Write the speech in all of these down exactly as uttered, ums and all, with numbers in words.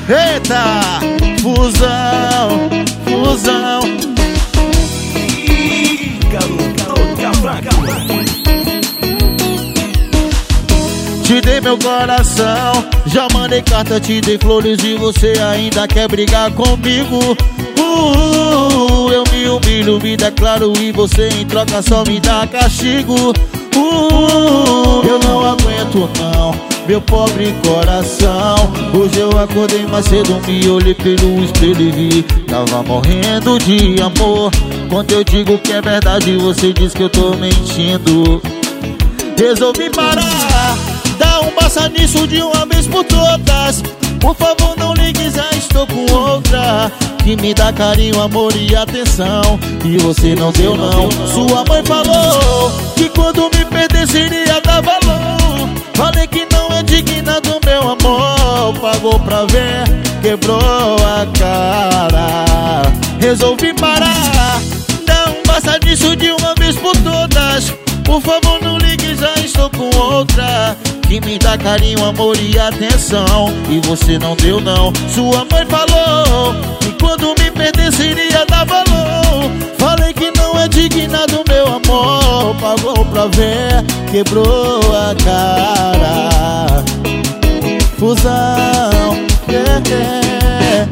Eita, fusão, fusão. Ih, garoto, cavaca. Te dei meu coração, já mandei carta, te dei flores e você ainda quer brigar comigo. Uh, eu me humilho, me declaro e você em troca só me dá castigo. Uh, eu não aguento não, meu pobre coração. Hoje eu acordei mais cedo, me olhei pelo espelho e vi, tava morrendo de amor. Quando eu digo que é verdade, você diz que eu tô mentindo. Resolvi parar, dá um basta nisso de uma vez por todas. Por favor não ligue, já estou com outra que me dá carinho, amor e atenção, e você não deu não. Sua mãe falou que quando me perdesse iria dar valor. Falei que não é digna do meu amor. Pagou pra ver, quebrou a cara. Resolvi parar, dá um basta nisso de uma vez por todas. Por favor não ligue, já estou com outra que me dá carinho, amor e atenção, e você não deu não. Sua mãe falou que quando me perdesse iria dar valor. Falei que não é digna do meu amor. Pagou pra ver, quebrou a cara. Fusão, yeah, yeah.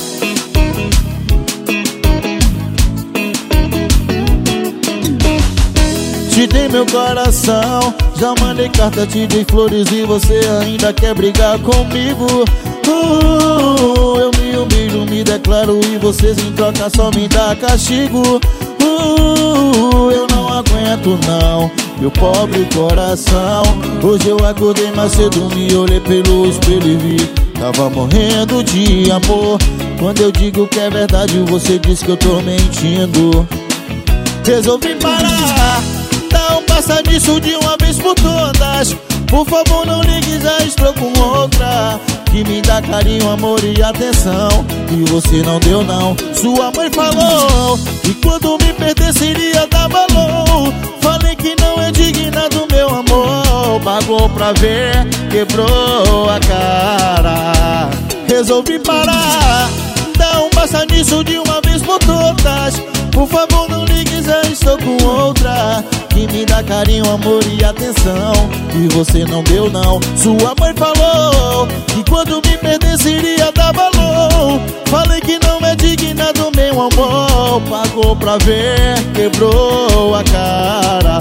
Te dei meu coração, já mandei carta, te dei flores e você ainda quer brigar comigo. Uh, eu me humilho, me declaro e vocês em troca só me dá castigo. Uh, eu não aguento não, meu pobre coração. Hoje eu acordei mais cedo, me olhei pelo espelho e vi, tava morrendo de amor. Quando eu digo que é verdade, você diz que eu tô mentindo. Resolvi parar, dá um basta disso de uma vez por todas. Por favor não ligue, já estou com outra que me dá carinho, amor e atenção, e você não deu não. Sua mãe falou que quando me perdesse iria dar valor. Falei que não é digna do meu amor. Pagou pra ver, quebrou a cara. Resolvi parar, dá um basta nisso de uma vez por todas. Por favor não ligue, já estou com outra que me dá carinho, amor e atenção, e você não deu não. Sua mãe falou que quando me perdesse iria dar valor. Falei que não é digna do meu amor. Pagou pra ver, quebrou a cara.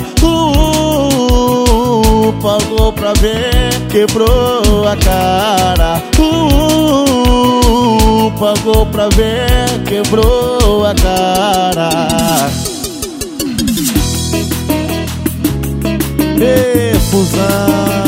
Uh, pagou pra ver, quebrou a cara. Uh, pagou pra ver, quebrou a cara. Fusão.